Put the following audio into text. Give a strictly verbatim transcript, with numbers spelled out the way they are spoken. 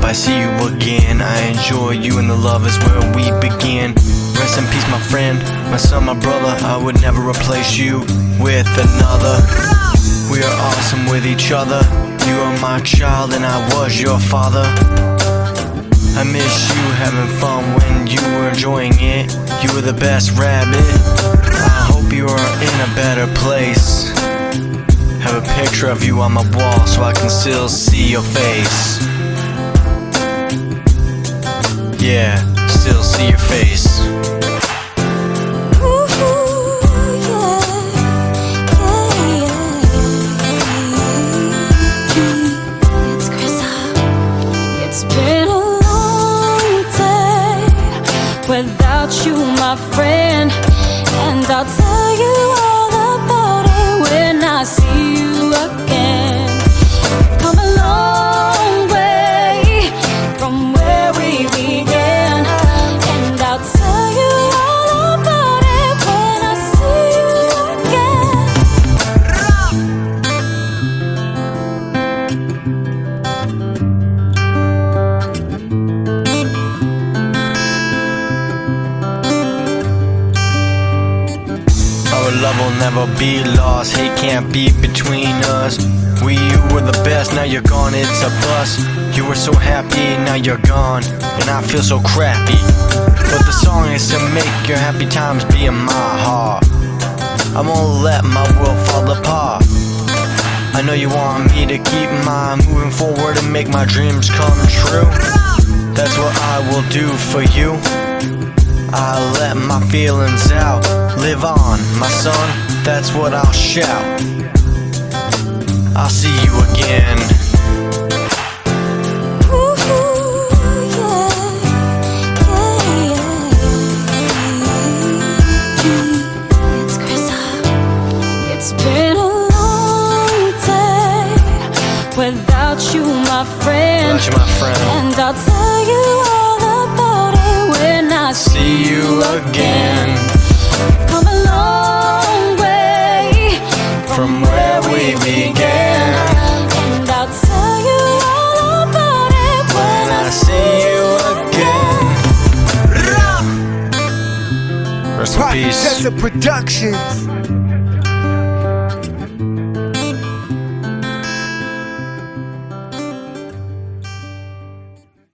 I see you again. I enjoy you and the love is where we begin. Rest in peace, my friend, my son, my brother. I would never replace you with another. We are awesome with each other. You are my child and I was your father. I miss you having fun when you were enjoying it. You were the best rabbit. I hope you are in a better place. Have a picture of you on my wall so I can still see your face. Yeah, still see your face. Without you, my friend, and I'll tell you all about it when I see you again. We've come a long way from where we began, and I'll tell you all about it when I see you Our love will never be lost. Hate can't be between us. We were the best, now you're gone, it's a bust. You were so happy, now you're gone, and I feel so crappy. But the song is to make your happy times be in my heart. I won't let my world fall apart. I know you want me to keep mine moving forward and make my dreams come true. That's what I will do for you. I let my feelings out. Live on, my son, that's what I'll shout. I'll see you again. Ooh, yeah, yeah, yeah. It's Chrissa. It's been a long day without you, my friend. Without you, my friend. And I'll tell you all about it when I See you again. Come a long way From where we began, and I'll tell you all about it when and I I see you again. Rest in peace. Desert Productions.